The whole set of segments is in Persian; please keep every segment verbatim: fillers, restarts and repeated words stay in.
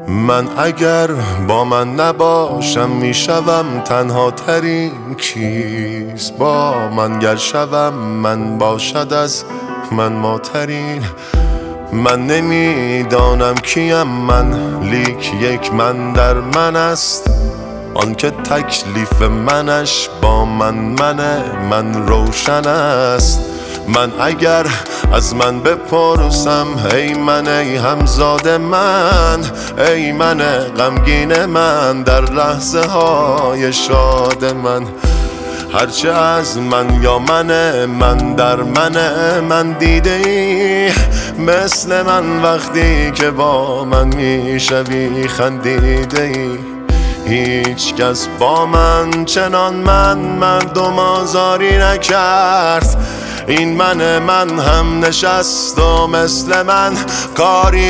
من اگر با من نباشم میشوم تنها ترین کیست، با من گر شوم من باشد از من ماترین. من نمیدانم کیم من، لیک یک من در من است، آن که تکلیف منش با من منه، من روشن است. من اگر از من بپرسم ای من ای همزاد من، ای من غمگین من در لحظه های شاد من، هرچه از من یا منه من در منه، من دیده ای مثل من وقتی که با من میشوی خندیده ای. هیچ کس با من چنان من مردم آزاری نکرد، این من من هم نشست و مثل من کاری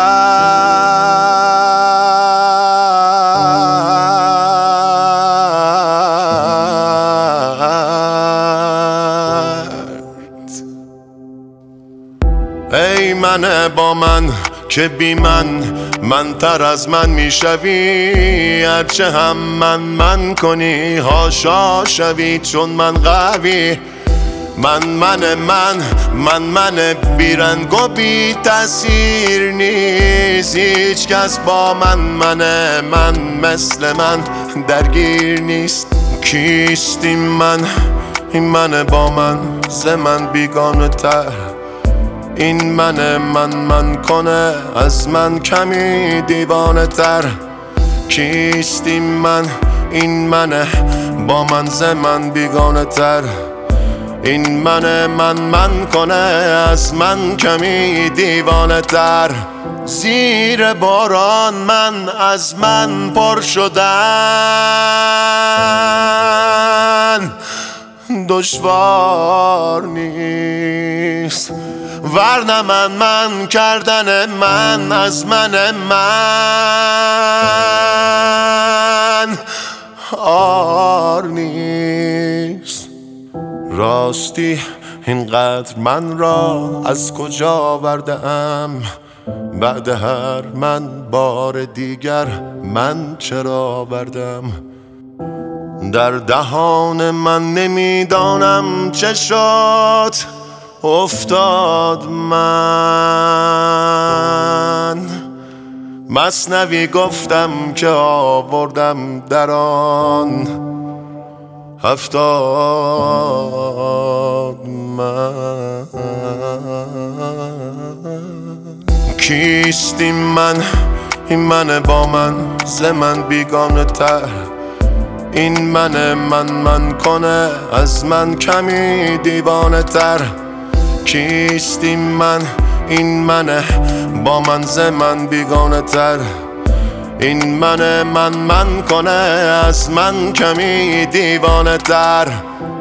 نکرد. ای من با من که بی من من تر از من میشوی، هرچه هم من من کنی هاشا شوی چون من قوی. من من من من من بیرنگ و بی تأثیر نیست، هیچ کس با من منه من مثل من درگیر نیست. کیستیم من؟ این من با من ز من بیگانه تر، این من من من کنه از من کمی دیوانه تر. کیستیم من؟ این من با من ز من بیگانه تر، این من من من کنه از من کمی دیوانه تر. زیر باران من از من پر شدن دشوار نیست، ورنه من من کردن من از من من عار نیست. راستی اینقدر من را از کجا آورده‌ام، بعد هر من بار دیگر من چرا آوردم. در دهان من نمیدانم چه شد افتاد من، مثنوی گفتم که آوردم در آن هفتاد من. کیستیم من؟ این من با من ز من بیگانه تر، این من من من کنه از من کمی دیوانه تر. کیستیم من؟ این من با من ز من بیگانه تر، این من من من کنه از من کمی دیوانه تر.